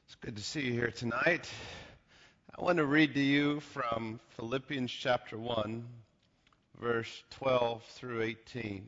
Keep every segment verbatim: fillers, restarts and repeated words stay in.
It's good to see you here tonight. I want to read to you from Philippians chapter one, verse twelve through eighteen.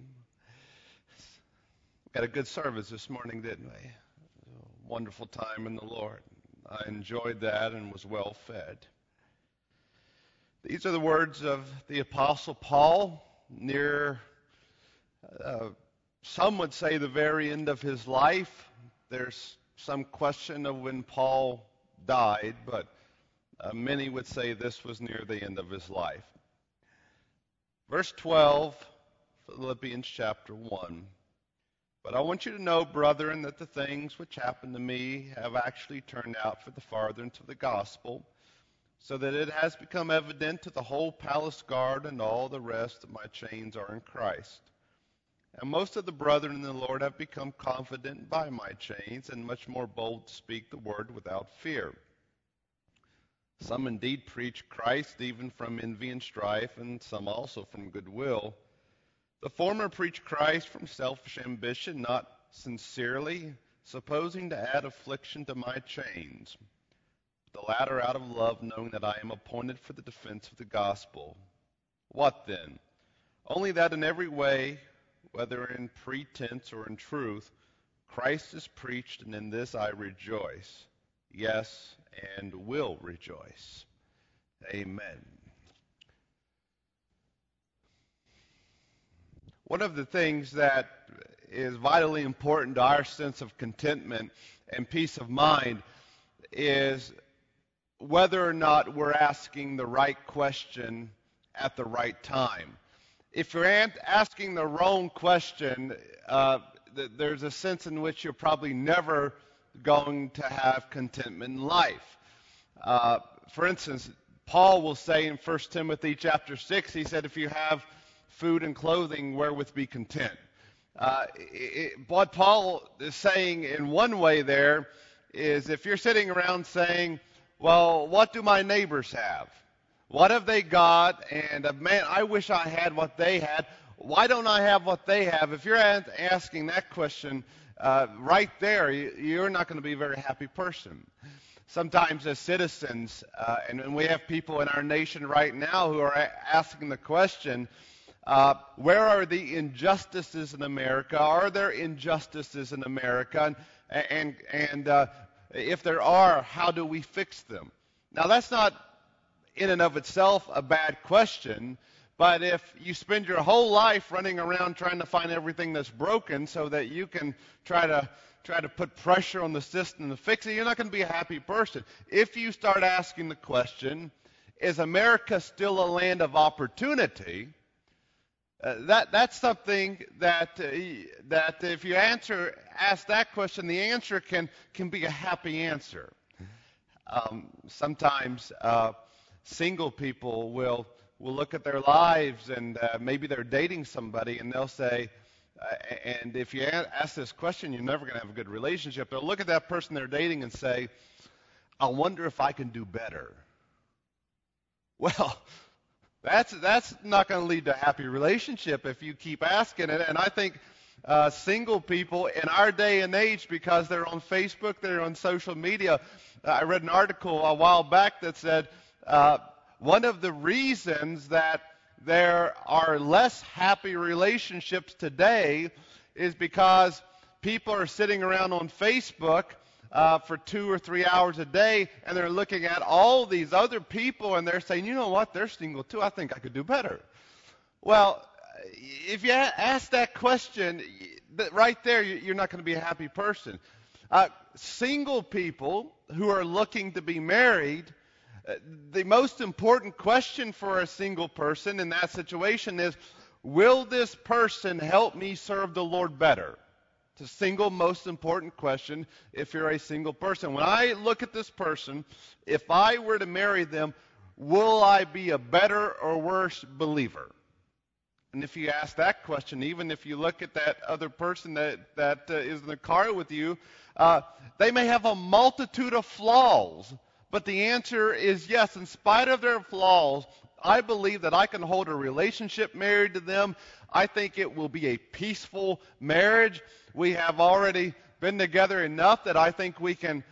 We got a good service this morning, didn't we? A wonderful time in the Lord. I enjoyed that and was well fed. These are the words of the Apostle Paul near, uh, some would say, the very end of his life. There's some question of when Paul died, but uh, many would say this was near the end of his life. Verse twelve, Philippians chapter one. But I want you to know, brethren, that the things which happened to me have actually turned out for the furtherance of the gospel, so that it has become evident to the whole palace guard and all the rest that my chains are in Christ. And most of the brethren in the Lord have become confident by my chains, and much more bold to speak the word without fear. Some indeed preach Christ even from envy and strife, and some also from goodwill. The former preach Christ from selfish ambition, not sincerely, supposing to add affliction to my chains. The latter out of love, knowing that I am appointed for the defense of the gospel. What then? Only that in every way, whether in pretense or in truth, Christ is preached, and in this I rejoice. Yes, and will rejoice. Amen. One of the things that is vitally important to our sense of contentment and peace of mind is whether or not we're asking the right question at the right time. If you're asking the wrong question, uh, th- there's a sense in which you're probably never going to have contentment in life. Uh, for instance, Paul will say in First Timothy chapter six, he said, if you have food and clothing, wherewith be content. Uh, it, what Paul is saying in one way there is if you're sitting around saying, well, what do my neighbors have? What have they got? And uh, man, I wish I had what they had. Why don't I have what they have? If you're asking that question uh, right there, you're not going to be a very happy person. Sometimes as citizens, uh, and, and we have people in our nation right now who are a- asking the question, uh, where are the injustices in America? Are there injustices in America? And, and, and uh, if there are, how do we fix them? Now, that's not in and of itself a bad question, but if you spend your whole life running around trying to find everything that's broken so that you can try to try to put pressure on the system to fix it, you're not going to be a happy person. If you start asking the question, is America still a land of opportunity? Uh, that that's something that uh, that if you answer ask that question, the answer can can be a happy answer. Um, sometimes uh, single people will will look at their lives and uh, maybe they're dating somebody and they'll say, uh, and if you ask this question, you're never going to have a good relationship. They'll look at that person they're dating and say, I wonder if I can do better. Well, that's that's not going to lead to a happy relationship if you keep asking it. And I think uh, single people in our day and age, because they're on Facebook, they're on social media, uh, I read an article a while back that said, uh, one of the reasons that there are less happy relationships today is because people are sitting around on Facebook uh, for two or three hours a day, and they're looking at all these other people, and they're saying, you know what, they're single too. I think I could do better. Well, if you ask that question, right there, you're not going to be a happy person. Uh, single people who are looking to be married, Uh, the most important question for a single person in that situation is, will this person help me serve the Lord better? It's a single most important question if you're a single person. When I look at this person, if I were to marry them, will I be a better or worse believer? And if you ask that question, even if you look at that other person that, that uh, is in the car with you, uh, they may have a multitude of flaws. But the answer is yes. In spite of their flaws, I believe that I can hold a relationship married to them. I think it will be a peaceful marriage. We have already been together enough that I think we can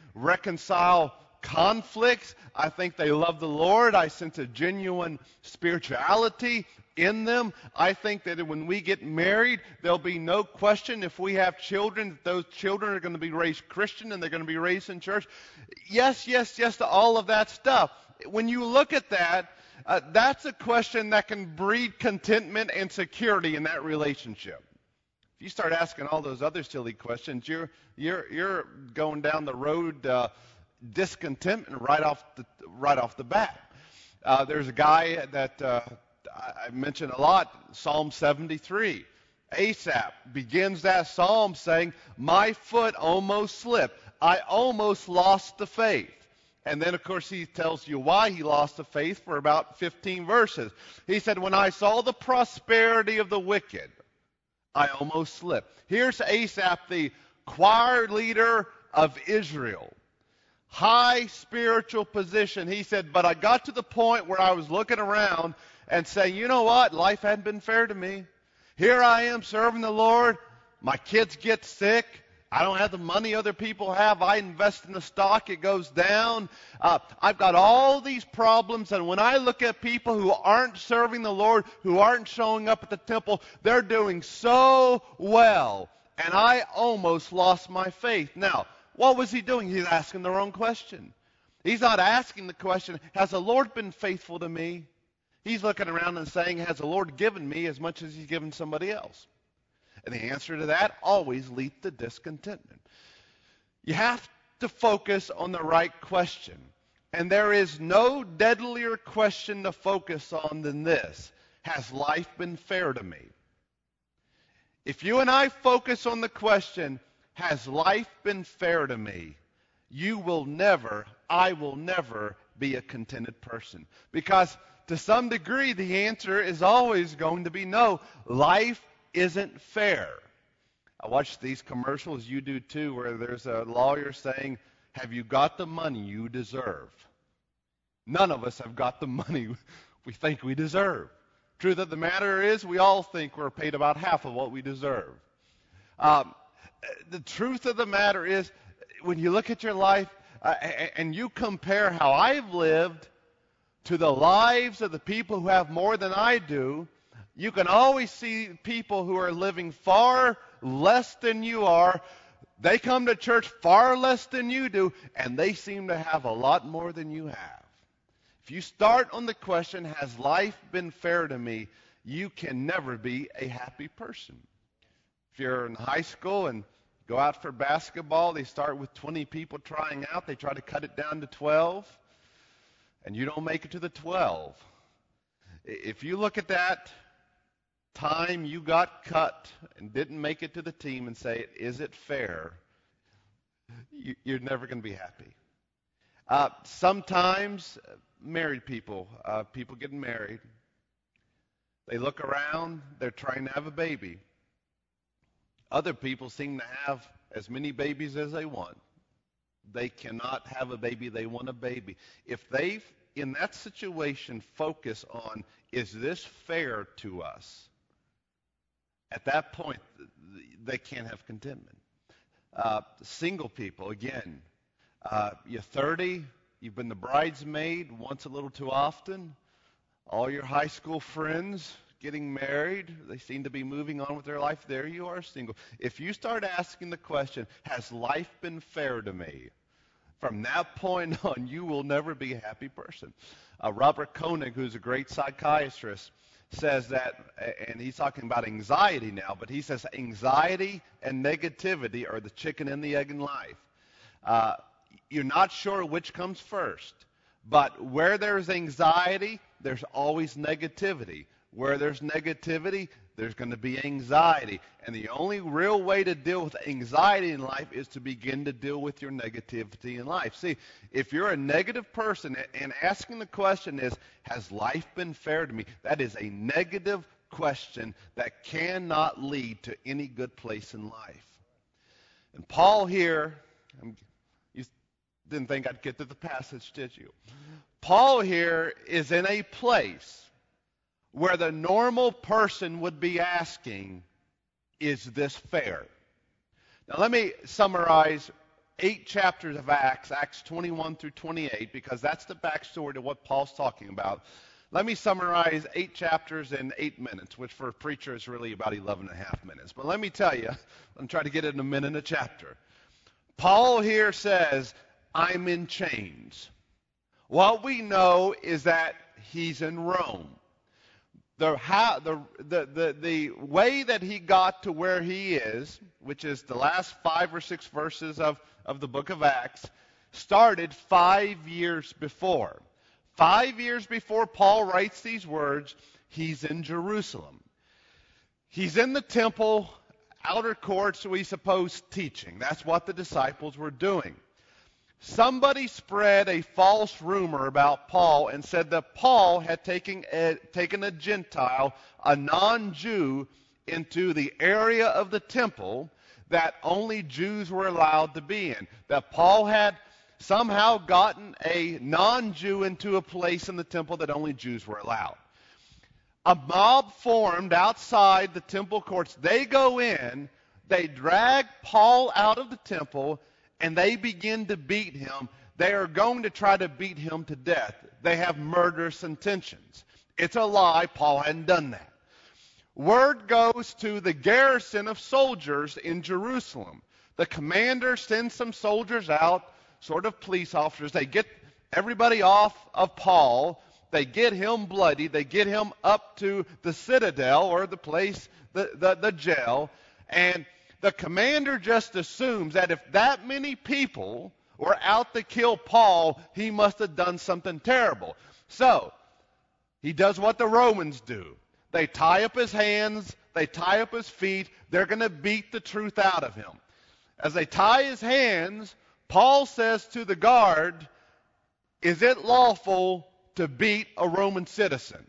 reconcile conflicts. I think they love the Lord. I sense a genuine spirituality in them. I think that when we get married, there'll be no question if we have children, that those children are going to be raised Christian and they're going to be raised in church. Yes, yes, yes to all of that stuff. When you look at that, uh, that's a question that can breed contentment and security in that relationship. If you start asking all those other silly questions, you're you're you're going down the road uh, discontentment right off the right off the bat. Uh, there's a guy that uh, I mention a lot, Psalm seventy-three. Asaph begins that psalm saying, "My foot almost slipped. I almost lost the faith." And then, of course, he tells you why he lost the faith for about fifteen verses. He said, "When I saw the prosperity of the wicked, I almost slipped." Here's Asaph, the choir leader of Israel. High spiritual position. He said, but I got to the point where I was looking around and saying, you know what? Life hadn't been fair to me. Here I am serving the Lord. My kids get sick. I don't have the money other people have. I invest in the stock. It goes down. Uh, I've got all these problems. And when I look at people who aren't serving the Lord, who aren't showing up at the temple, they're doing so well. And I almost lost my faith. Now, what was he doing? He's asking the wrong question. He's not asking the question, has the Lord been faithful to me? He's looking around and saying, has the Lord given me as much as he's given somebody else? And the answer to that always leads to discontentment. You have to focus on the right question. And there is no deadlier question to focus on than this. Has life been fair to me? If you and I focus on the question, has life been fair to me? You will never, I will never be a contented person. Because to some degree, the answer is always going to be no. Life isn't fair. I watch these commercials, you do too, where there's a lawyer saying, have you got the money you deserve? None of us have got the money we think we deserve. Truth of the matter is, we all think we're paid about half of what we deserve. Um, the truth of the matter is, when you look at your life uh, and you compare how I've lived to the lives of the people who have more than I do, you can always see people who are living far less than you are. They come to church far less than you do, and they seem to have a lot more than you have. If you start on the question, has life been fair to me, you can never be a happy person. If you're in high school and go out for basketball, they start with twenty people trying out. They try to cut it down to twelve, and you don't make it to the twelve. If you look at that time you got cut and didn't make it to the team and say, is it fair? You're never going to be happy. Uh, sometimes married people, uh, people getting married, they look around, they're trying to have a baby. Other people seem to have as many babies as they want. They cannot have a baby, they want a baby. If they, in that situation, focus on, is this fair to us? At that point, they can't have contentment. Uh, single people, again, uh, you're thirty, you've been the bridesmaid once a little too often. All your high school friends getting married, they seem to be moving on with their life. There you are, single. If you start asking the question, has life been fair to me? From that point on, you will never be a happy person. Uh, Robert Koenig, who's a great psychiatrist, says that, and he's talking about anxiety now, but he says anxiety and negativity are the chicken and the egg in life. Uh, you're not sure which comes first, but where there's anxiety, there's always negativity. Where there's negativity, there's going to be anxiety. And the only real way to deal with anxiety in life is to begin to deal with your negativity in life. See, if you're a negative person and asking the question is, has life been fair to me? That is a negative question that cannot lead to any good place in life. And Paul here, you didn't think I'd get to the passage, did you? Paul here is in a place where the normal person would be asking, is this fair? Now let me summarize eight chapters of Acts, Acts twenty-one through twenty-eight, because that's the backstory to what Paul's talking about. Let me summarize eight chapters in eight minutes, which for a preacher is really about eleven and a half minutes. But let me tell you, I'm trying to get it in a minute a chapter. Paul here says, I'm in chains. What we know is that he's in Rome. The, how, the, the, the, the way that he got to where he is, which is the last five or six verses of, of the book of Acts, started five years before. Five years before Paul writes these words, he's in Jerusalem. He's in the temple, outer courts, we suppose, teaching. That's what the disciples were doing. Somebody spread a false rumor about Paul and said that Paul had taken a, taken a Gentile, a non-Jew, into the area of the temple that only Jews were allowed to be in. That Paul had somehow gotten a non-Jew into a place in the temple that only Jews were allowed. A mob formed outside the temple courts. They go in, they drag Paul out of the temple, and they begin to beat him. They are going to try to beat him to death. They have murderous intentions. It's a lie. Paul hadn't done that. Word goes to the garrison of soldiers in Jerusalem. The commander sends some soldiers out, sort of police officers. They get everybody off of Paul. They get him bloody. They get him up to the citadel, or the place, the, the, the jail. And the commander just assumes that if that many people were out to kill Paul, he must have done something terrible. So, he does what the Romans do. They tie up his hands, they tie up his feet, they're going to beat the truth out of him. As they tie his hands, Paul says to the guard, is it lawful to beat a Roman citizen?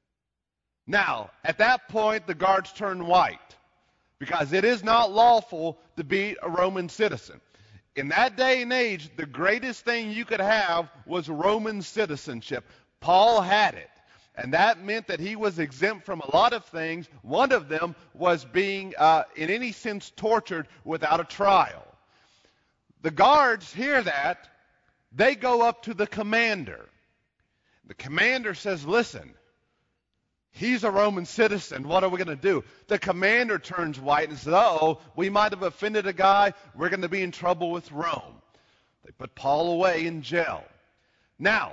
Now, at that point, the guards turn white, because it is not lawful to beat a Roman citizen. In that day and age, the greatest thing you could have was Roman citizenship. Paul had it. And that meant that he was exempt from a lot of things. One of them was being, uh, in any sense, tortured without a trial. The guards hear that. They go up to the commander. The commander says, listen, he's a Roman citizen. What are we going to do? The commander turns white and says, uh-oh, we might have offended a guy. We're going to be in trouble with Rome. They put Paul away in jail. Now,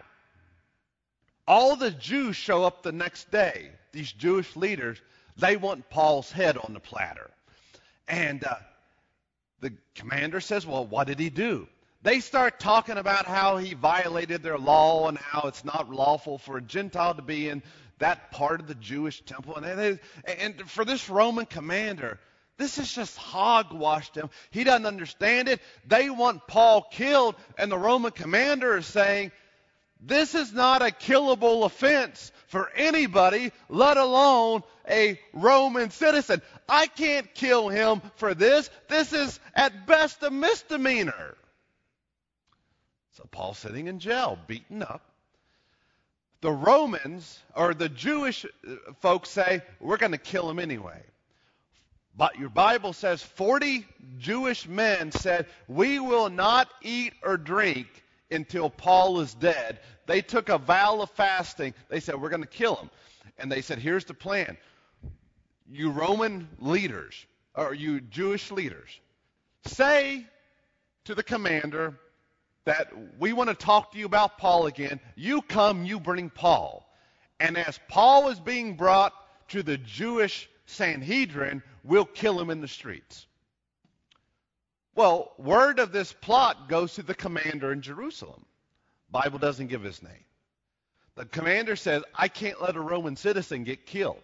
all the Jews show up the next day. These Jewish leaders, they want Paul's head on the platter. And uh, the commander says, well, what did he do? They start talking about how he violated their law and how it's not lawful for a Gentile to be in that part of the Jewish temple. And, they, and for this Roman commander, this has just hogwashed him. He doesn't understand it. They want Paul killed, and the Roman commander is saying, this is not a killable offense for anybody, let alone a Roman citizen. I can't kill him for this. This is at best a misdemeanor. So Paul's sitting in jail, beaten up. The Romans, or the Jewish folks, say, we're going to kill him anyway. But your Bible says forty Jewish men said, we will not eat or drink until Paul is dead. They took a vow of fasting. They said, we're going to kill him. And they said, here's the plan. You Roman leaders, or you Jewish leaders, say to the commander that we want to talk to you about Paul again. You come, you bring Paul. And as Paul is being brought to the Jewish Sanhedrin, we'll kill him in the streets. Well, word of this plot goes to the commander in Jerusalem. Bible doesn't give his name. The commander says, I can't let a Roman citizen get killed.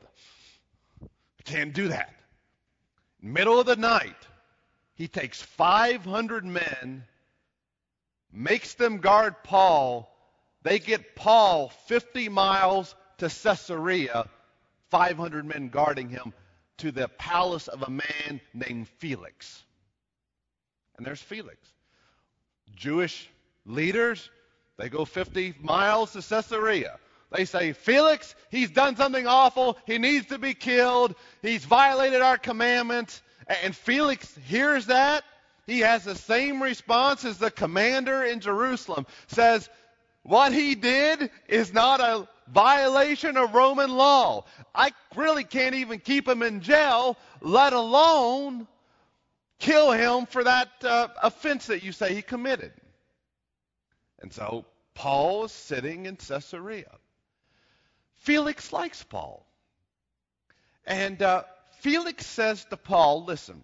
I can't do that. Middle of the night, he takes five hundred men, makes them guard Paul. They get Paul fifty miles to Caesarea, five hundred men guarding him, to the palace of a man named Felix. And there's Felix. Jewish leaders, they go fifty miles to Caesarea. They say, Felix, he's done something awful. He needs to be killed. He's violated our commandments. And Felix hears that, he has the same response as the commander in Jerusalem. Says, what he did is not a violation of Roman law. I really can't even keep him in jail, let alone kill him for that uh, offense that you say he committed. And so Paul is sitting in Caesarea. Felix likes Paul. And uh, Felix says to Paul, listen,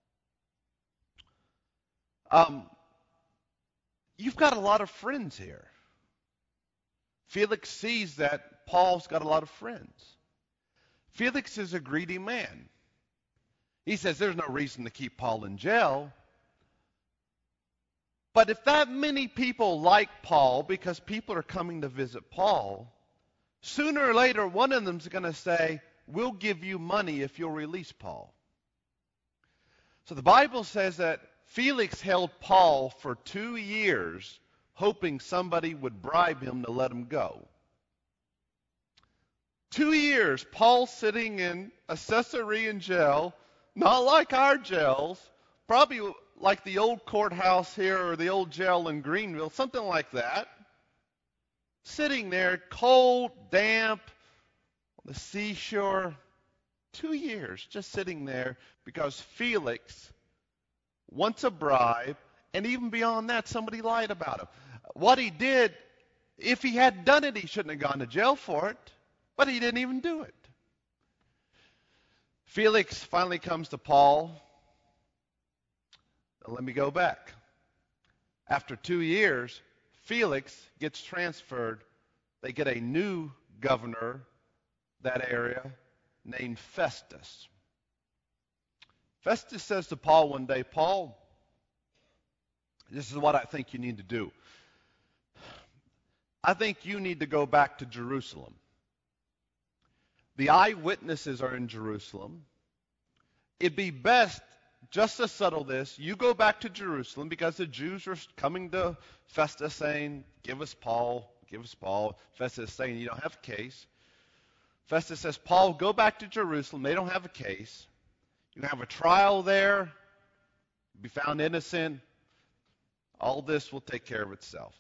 um, you've got a lot of friends here. Felix sees that Paul's got a lot of friends. Felix is a greedy man. He says there's no reason to keep Paul in jail. But if that many people like Paul because people are coming to visit Paul, sooner or later one of them's going to say, we'll give you money if you'll release Paul. So the Bible says that Felix held Paul for two years hoping somebody would bribe him to let him go. Two years, Paul sitting in a Caesarean jail, not like our jails, probably like the old courthouse here or the old jail in Greenville, something like that. Sitting there, cold, damp, on the seashore. Two years just sitting there because Felix wants a bribe, and even beyond that, somebody lied about him. What he did, if he had done it, he shouldn't have gone to jail for it, but he didn't even do it. Felix finally comes to Paul. Now, let me go back. After two years, Felix gets transferred. They get a new governor that area named Festus. Festus says to Paul one day, Paul, this is what I think you need to do. I think you need to go back to Jerusalem. The eyewitnesses are in Jerusalem. It'd be best, just to settle this, you go back to Jerusalem because the Jews are coming to Festus saying, give us Paul, give us Paul. Festus is saying, you don't have a case. Festus says, Paul, go back to Jerusalem. They don't have a case. You can have a trial there, be found innocent. All this will take care of itself.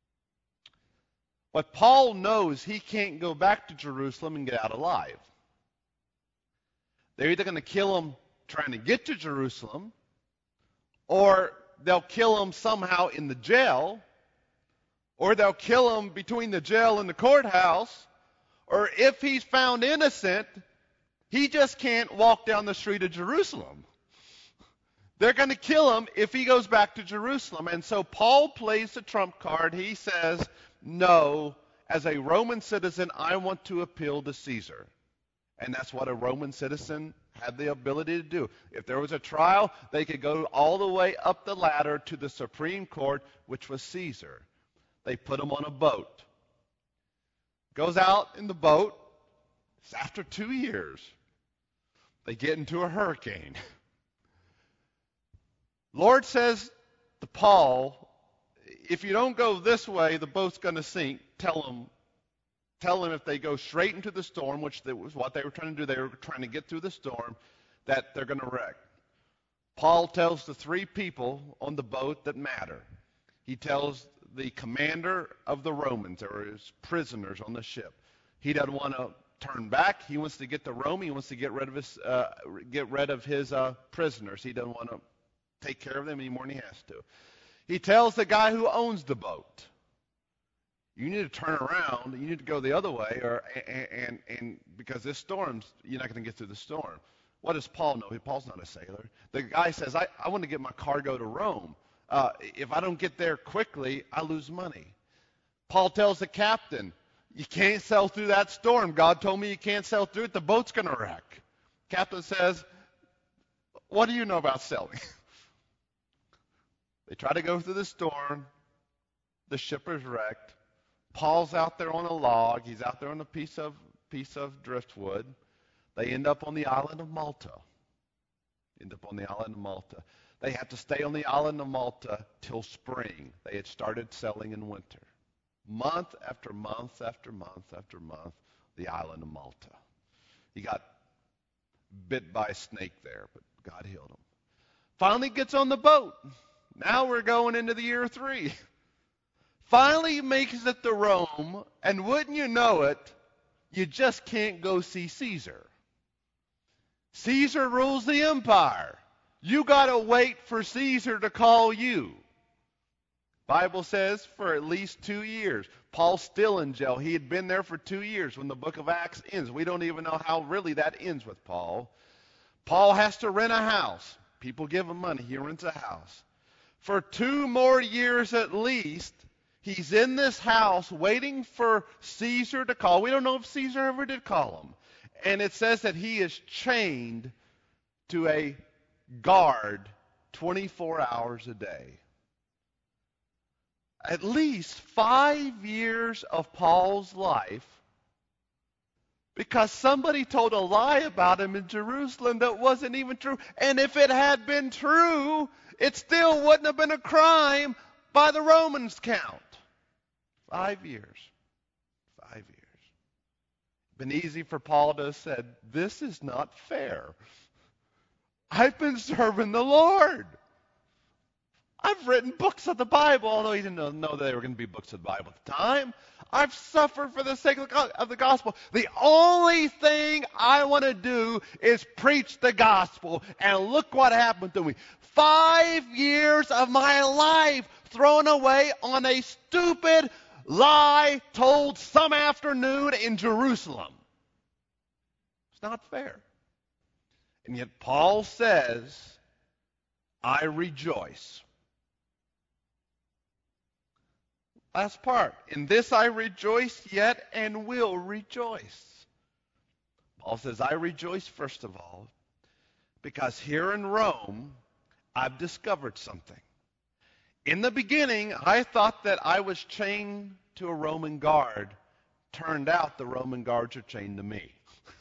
But Paul knows he can't go back to Jerusalem and get out alive. They're either going to kill him trying to get to Jerusalem, or they'll kill him somehow in the jail, or they'll kill him between the jail and the courthouse, or if he's found innocent, he just can't walk down the street of Jerusalem. They're going to kill him if he goes back to Jerusalem. And so Paul plays the trump card. He says, no, as a Roman citizen, I want to appeal to Caesar. And that's what a Roman citizen had the ability to do. If there was a trial, they could go all the way up the ladder to the Supreme Court, which was Caesar. They put him on a boat. Goes out in the boat. It's after two years. They get into a hurricane. Lord says to Paul, if you don't go this way, the boat's going to sink. Tell them, tell them if they go straight into the storm, which was what they were trying to do, they were trying to get through the storm, that they're going to wreck. Paul tells the three people on the boat that matter. He tells the commander of the Romans, or his prisoners on the ship. He doesn't want to turn back. He wants to get to Rome. He wants to get rid of his, uh, get rid of his uh, prisoners. He doesn't want to take care of them any more than he has to. He tells the guy who owns the boat, you need to turn around. You need to go the other way, or and and, and because this storm's, you're not going to get through the storm. What does Paul know? Paul's not a sailor. The guy says, I, I want to get my cargo to Rome. Uh, if I don't get there quickly, I lose money. Paul tells the captain, you can't sail through that storm. God told me you can't sail through it. The boat's going to wreck. Captain says, what do you know about sailing? They try to go through the storm. The ship is wrecked. Paul's out there on a log. He's out there on a piece of piece of driftwood. They end up on the island of Malta. End up on the island of Malta. They have to stay on the island of Malta till spring. They had started sailing in winter. Month after month after month after month, the island of Malta. He got bit by a snake there, but God healed him. Finally gets on the boat. Now we're going into the year three. Finally makes it to Rome, and wouldn't you know it, you just can't go see Caesar. Caesar rules the empire. You got to wait for Caesar to call you. Bible says for at least two years. Paul's still in jail. He had been there for two years when the book of Acts ends. We don't even know how really that ends with Paul. Paul has to rent a house. People give him money. He rents a house. For two more years at least, he's in this house waiting for Caesar to call. We don't know if Caesar ever did call him. And it says that he is chained to a guard twenty-four hours a day. At least five years of Paul's life because somebody told a lie about him in Jerusalem that wasn't even true. And if it had been true, it still wouldn't have been a crime by the Romans' count. Five years. Five years. Been easy for Paul to have said, this is not fair. I've been serving the Lord. I've written books of the Bible, although he didn't know, know that they were going to be books of the Bible at the time. I've suffered for the sake of the gospel. The only thing I want to do is preach the gospel. And look what happened to me. Five years of my life thrown away on a stupid lie told some afternoon in Jerusalem. It's not fair. And yet Paul says, I rejoice. Last part. In this I rejoice yet and will rejoice. Paul says, I rejoice first of all because here in Rome I've discovered something. In the beginning, I thought that I was chained to a Roman guard. Turned out the Roman guards are chained to me.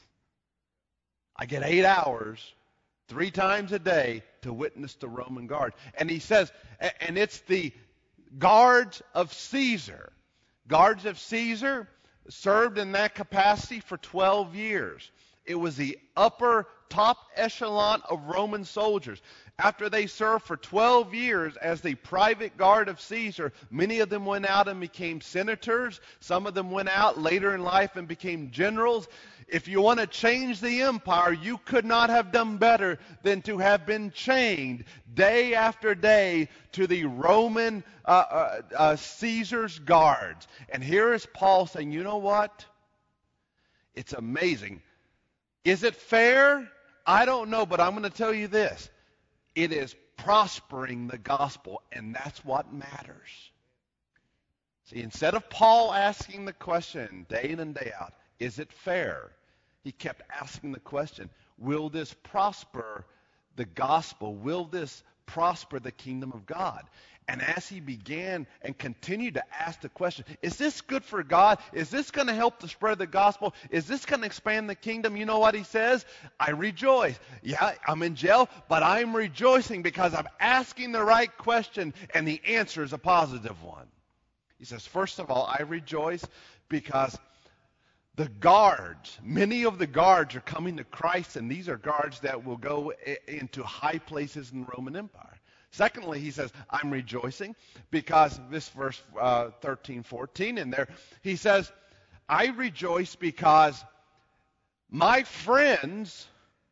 I get eight hours, three times a day, to witness the Roman guard. And he says, and it's the guards of Caesar. Guards of Caesar served in that capacity for twelve years. It was the upper top echelon of Roman soldiers. After they served for twelve years as the private guard of Caesar, many of them went out and became senators. Some of them went out later in life and became generals. If you want to change the empire, you could not have done better than to have been chained day after day to the Roman uh, uh, uh, Caesar's guards. And here is Paul saying, you know what? It's amazing. Is it fair? I don't know, but I'm going to tell you this. It is prospering the gospel, and that's what matters. See, instead of Paul asking the question day in and day out, is it fair? He kept asking the question, will this prosper the gospel? Will this prosper the kingdom of God? And as he began and continued to ask the question, is this good for God? Is this going to help to spread the gospel? Is this going to expand the kingdom? You know what he says? I rejoice. Yeah, I'm in jail, but I'm rejoicing because I'm asking the right question, and the answer is a positive one. He says, first of all, I rejoice because the guards, many of the guards are coming to Christ, and these are guards that will go into high places in the Roman Empire. Secondly, he says, I'm rejoicing because this verse uh, thirteen, fourteen in there, he says, I rejoice because my friends,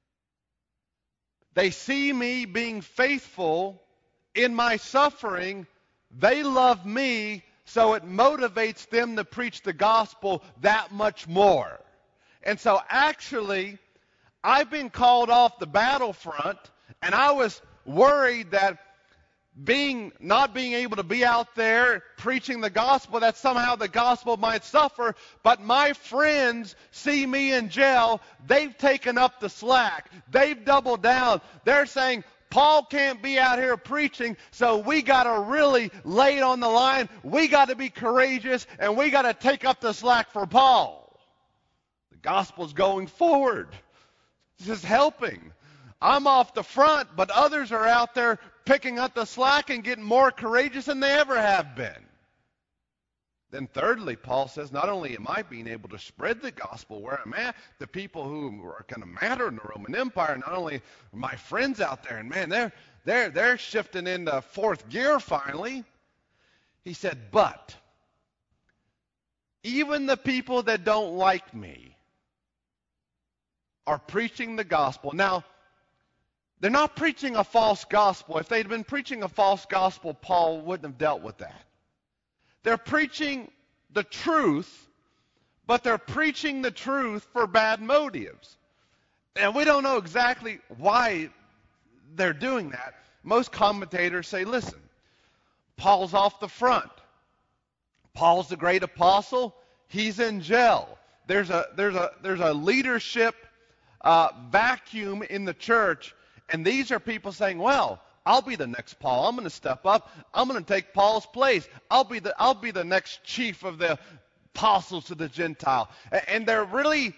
they see me being faithful in my suffering. They love me, so it motivates them to preach the gospel that much more. And so actually, I've been called off the battlefront, and I was worried that being not being able to be out there preaching the gospel, that somehow the gospel might suffer. But my friends see me in jail. They've taken up the slack. They've doubled down. They're saying, Paul can't be out here preaching, so we got to really lay it on the line. We got to be courageous, and we got to take up the slack for Paul. The gospel's going forward. This is helping. I'm off the front, but others are out there picking up the slack and getting more courageous than they ever have been. Then thirdly, Paul says, not only am I being able to spread the gospel where I'm at, the people who are going to matter in the Roman Empire, not only my friends out there, and man, they're they're, they're shifting into fourth gear finally. He said, but even the people that don't like me are preaching the gospel. Now, they're not preaching a false gospel. If they'd been preaching a false gospel, Paul wouldn't have dealt with that. They're preaching the truth, but they're preaching the truth for bad motives. And we don't know exactly why they're doing that. Most commentators say, listen, Paul's off the front. Paul's the great apostle. He's in jail. There's a there's a there's a leadership uh, vacuum in the church, and these are people saying, well, I'll be the next Paul. I'm going to step up. I'm going to take Paul's place. I'll be the I'll be the next chief of the apostles to the Gentile. And they're really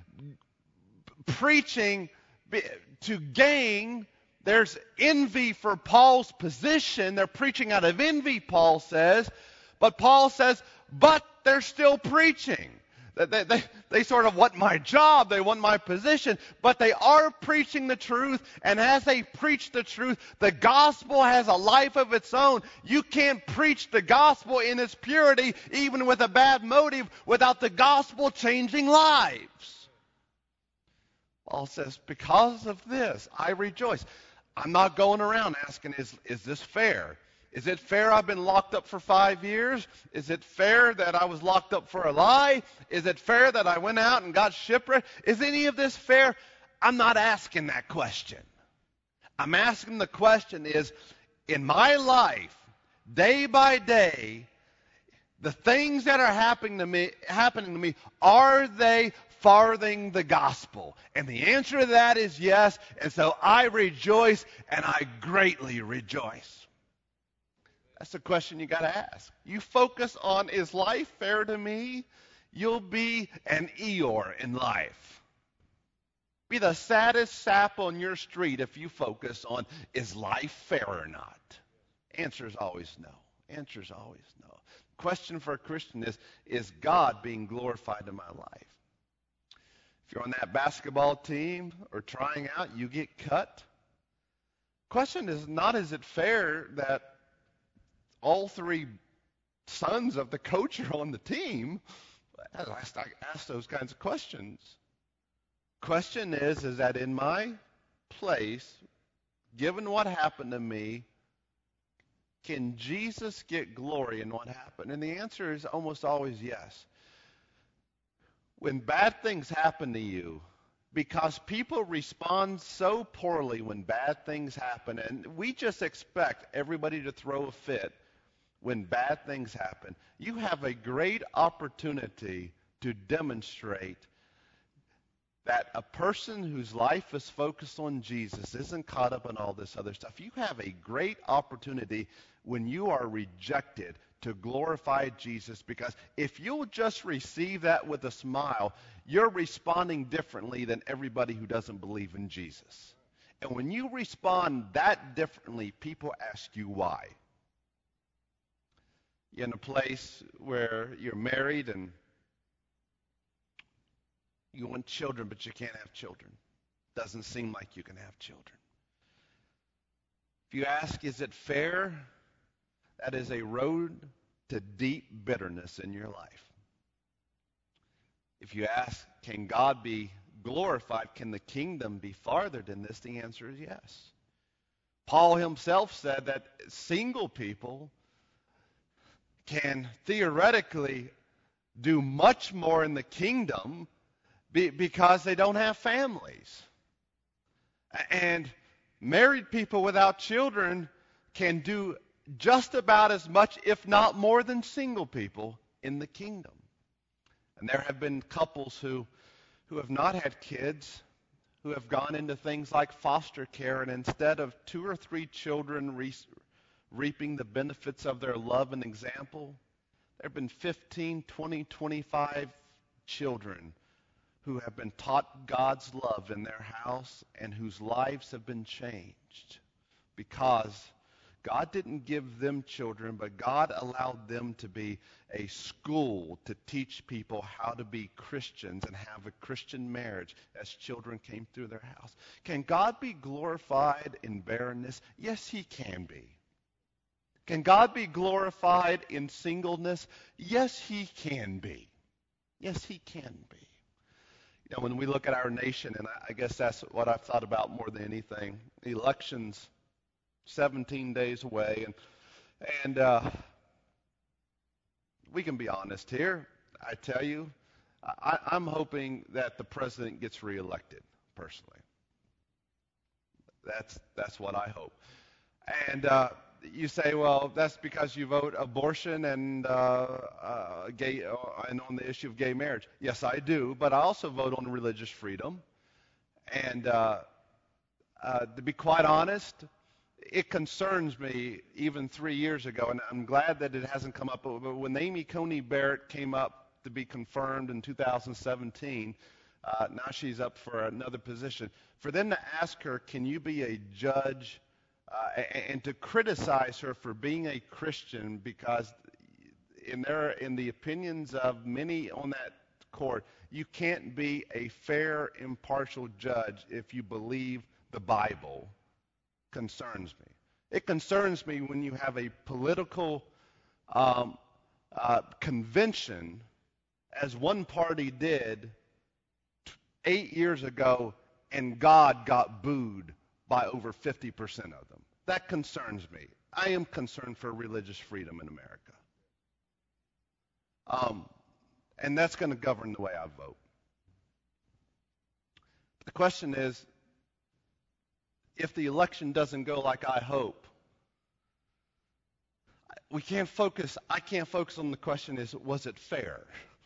preaching to gain. There's envy for Paul's position. They're preaching out of envy, Paul says. But Paul says, but they're still preaching. They, they, they sort of want my job, they want my position, but they are preaching the truth, and as they preach the truth, the gospel has a life of its own. You can't preach the gospel in its purity, even with a bad motive, without the gospel changing lives. Paul says, because of this, I rejoice. I'm not going around asking, is, is this fair? Is it fair I've been locked up for five years? Is it fair that I was locked up for a lie? Is it fair that I went out and got shipwrecked? Is any of this fair? I'm not asking that question. I'm asking the question is, in my life, day by day, the things that are happening to me, happening to me, are they farthing the gospel? And the answer to that is yes, and so I rejoice, and I greatly rejoice. That's the question you got to ask. You focus on, is life fair to me? You'll be an Eeyore in life. Be the saddest sap on your street if you focus on, is life fair or not? Answer is always no. Answer is always no. Question for a Christian is, is God being glorified in my life? If you're on that basketball team or trying out, you get cut. Question is not, is it fair that all three sons of the coach are on the team? I ask those kinds of questions. Question is, is that in my place, given what happened to me, can Jesus get glory in what happened? And the answer is almost always yes. When bad things happen to you, because people respond so poorly when bad things happen, and we just expect everybody to throw a fit when bad things happen, you have a great opportunity to demonstrate that a person whose life is focused on Jesus isn't caught up in all this other stuff. You have a great opportunity when you are rejected to glorify Jesus, because if you'll just receive that with a smile, you're responding differently than everybody who doesn't believe in Jesus. And when you respond that differently, people ask you why. You're in a place where you're married and you want children, but you can't have children. Doesn't seem like you can have children. If you ask, is it fair? That is a road to deep bitterness in your life. If you ask, can God be glorified? Can the kingdom be farthered in this? The answer is yes. Paul himself said that single people can theoretically do much more in the kingdom be, because they don't have families. And married people without children can do just about as much, if not more, than single people in the kingdom. And there have been couples who, who have not had kids, who have gone into things like foster care, and instead of two or three children re- reaping the benefits of their love and example, there have been fifteen, twenty, twenty-five children who have been taught God's love in their house and whose lives have been changed because God didn't give them children, but God allowed them to be a school to teach people how to be Christians and have a Christian marriage as children came through their house. Can God be glorified in barrenness? Yes, he can be. Can God be glorified in singleness? Yes, he can be. Yes, he can be. You know, when we look at our nation, and I, I guess that's what I've thought about more than anything, elections seventeen days away, and and uh, we can be honest here. I tell you, I, I'm hoping that the president gets reelected, personally. That's that's what I hope. And uh, you say, well, that's because you vote abortion and uh, uh, gay uh, and on the issue of gay marriage. Yes, I do, but I also vote on religious freedom. And uh, uh, to be quite honest, it concerns me even three years ago, and I'm glad that it hasn't come up, but when Amy Coney Barrett came up to be confirmed in two thousand seventeen, uh, now she's up for another position, for them to ask her, can you be a judge, uh, and, and to criticize her for being a Christian, because in their, in the opinions of many on that court, you can't be a fair, impartial judge if you believe the Bible, concerns me. It concerns me when you have a political um, uh, convention, as one party did t- eight years ago, and God got booed by over fifty percent of them. That concerns me. I am concerned for religious freedom in America. Um, and that's going to govern the way I vote. The question is, if the election doesn't go like I hope, we can't focus, I can't focus on the question is, was it fair?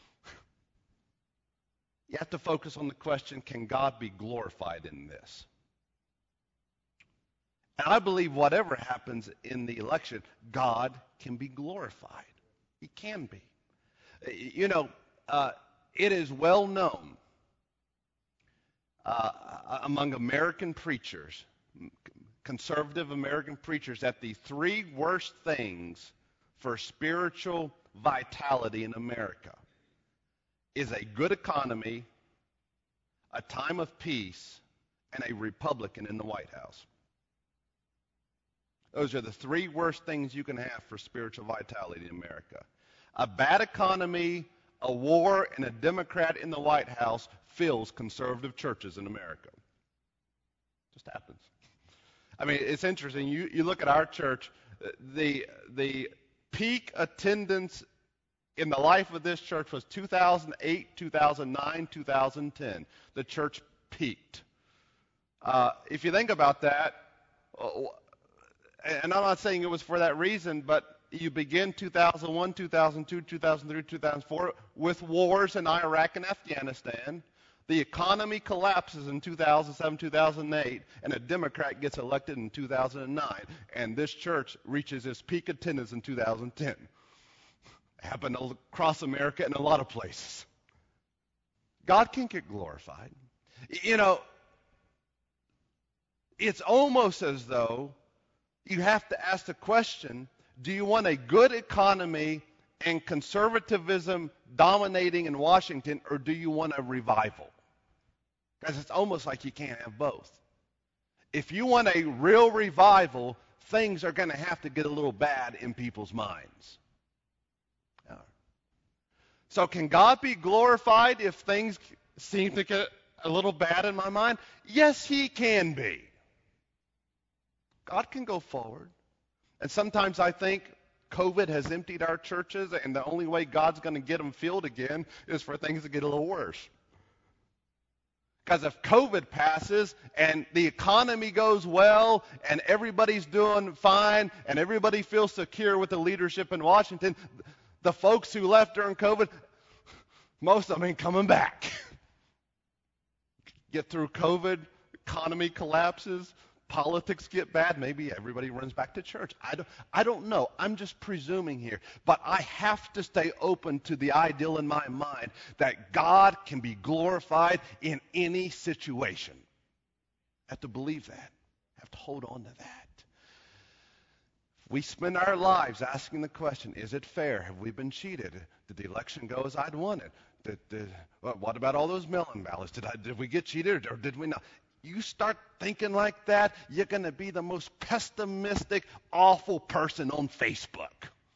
You have to focus on the question, can God be glorified in this? And I believe whatever happens in the election, God can be glorified. He can be. You know, uh, it is well known uh, among American preachers, conservative American preachers, that the three worst things for spiritual vitality in America is a good economy, a time of peace, and a Republican in the White House. Those are the three worst things you can have for spiritual vitality in America. A bad economy, a war, and a Democrat in the White House fills conservative churches in America. Just happens. I mean, it's interesting. You, you look at our church, the, the peak attendance in the life of this church was two thousand eight, two thousand nine, two thousand ten. The church peaked. Uh, if you think about that, and I'm not saying it was for that reason, but you begin two thousand one, two thousand two, two thousand three, two thousand four with wars in Iraq and Afghanistan. The economy collapses in two thousand seven, two thousand eight, and a Democrat gets elected in two thousand nine, and this church reaches its peak attendance in two thousand ten. It happened across America in a lot of places. God can get glorified. You know, it's almost as though you have to ask the question, do you want a good economy and conservatism dominating in Washington, or do you want a revival? Because it's almost like you can't have both. If you want a real revival, things are going to have to get a little bad in people's minds. Yeah. So can God be glorified if things seem to get a little bad in my mind? Yes, he can be. God can go forward. And sometimes I think COVID has emptied our churches, and the only way God's going to get them filled again is for things to get a little worse. Because if COVID passes and the economy goes well and everybody's doing fine and everybody feels secure with the leadership in Washington, the folks who left during COVID, most of them ain't coming back. Get through COVID, economy collapses, politics get bad, maybe everybody runs back to church. I don't, I don't know. I'm just presuming here. But I have to stay open to the ideal in my mind that God can be glorified in any situation. I have to believe that. I have to hold on to that. We spend our lives asking the question, is it fair? Have we been cheated? Did the election go as I'd wanted? Did, did, well, what about all those mail-in ballots? Did, I, did we get cheated or did we not? You start thinking like that, you're going to be the most pessimistic, awful person on Facebook.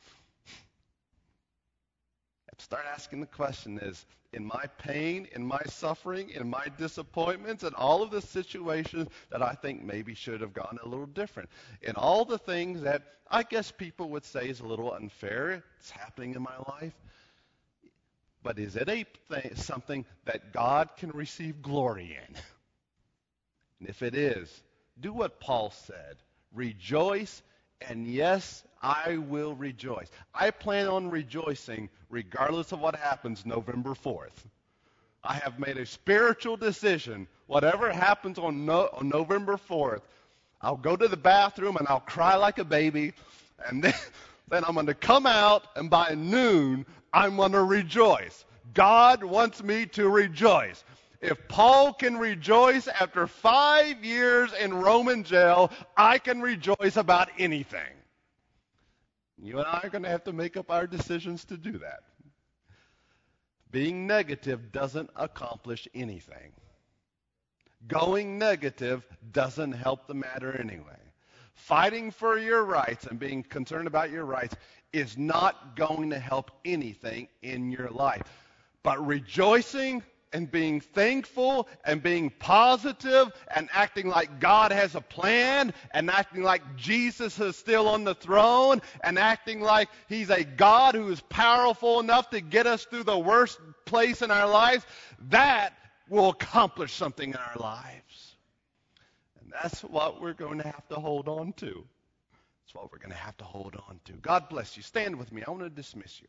Start asking the question is, in my pain, in my suffering, in my disappointments, and all of the situations that I think maybe should have gone a little different, in all the things that I guess people would say is a little unfair, it's happening in my life, but is it a th- something that God can receive glory in? And if it is, do what Paul said. Rejoice, and yes, I will rejoice. I plan on rejoicing regardless of what happens November fourth. I have made a spiritual decision. Whatever happens on, no, on November fourth, I'll go to the bathroom and I'll cry like a baby, and then, then I'm going to come out, and by noon, I'm going to rejoice. God wants me to rejoice. If Paul can rejoice after five years in Roman jail, I can rejoice about anything. You and I are going to have to make up our decisions to do that. Being negative doesn't accomplish anything. Going negative doesn't help the matter anyway. Fighting for your rights and being concerned about your rights is not going to help anything in your life. But rejoicing and being thankful and being positive and acting like God has a plan and acting like Jesus is still on the throne and acting like he's a God who is powerful enough to get us through the worst place in our lives, that will accomplish something in our lives. And that's what we're going to have to hold on to. That's what we're going to have to hold on to. God bless you. Stand with me. I want to dismiss you.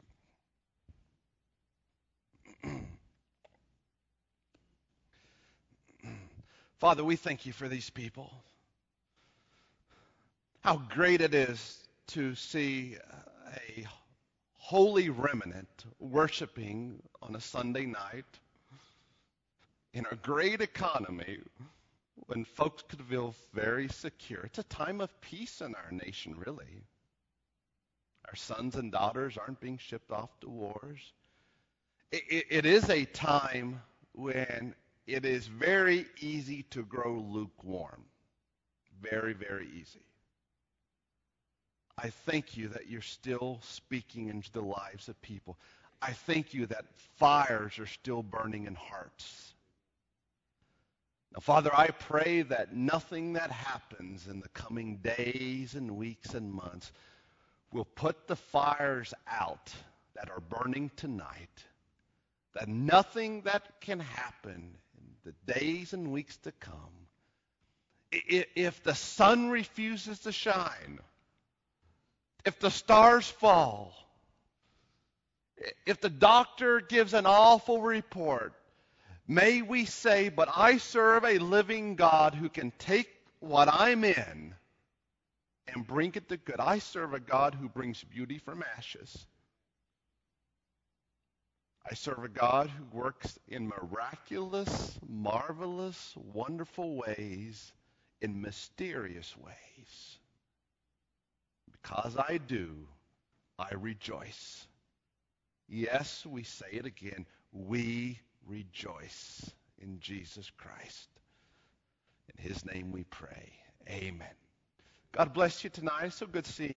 Father, we thank you for these people. How great it is to see a holy remnant worshiping on a Sunday night in a great economy when folks could feel very secure. It's a time of peace in our nation, really. Our sons and daughters aren't being shipped off to wars. It, it, it is a time when it is very easy to grow lukewarm. Very, very easy. I thank you that you're still speaking into the lives of people. I thank you that fires are still burning in hearts. Now, Father, I pray that nothing that happens in the coming days and weeks and months will put the fires out that are burning tonight. That nothing that can happen in the days and weeks to come, if the sun refuses to shine, if the stars fall, if the doctor gives an awful report, may we say, but I serve a living God who can take what I'm in and bring it to good. I serve a God who brings beauty from ashes. I serve a God who works in miraculous, marvelous, wonderful ways, in mysterious ways. Because I do, I rejoice. Yes, we say it again, we rejoice in Jesus Christ. In his name we pray. Amen. God bless you tonight. It's so good to see you.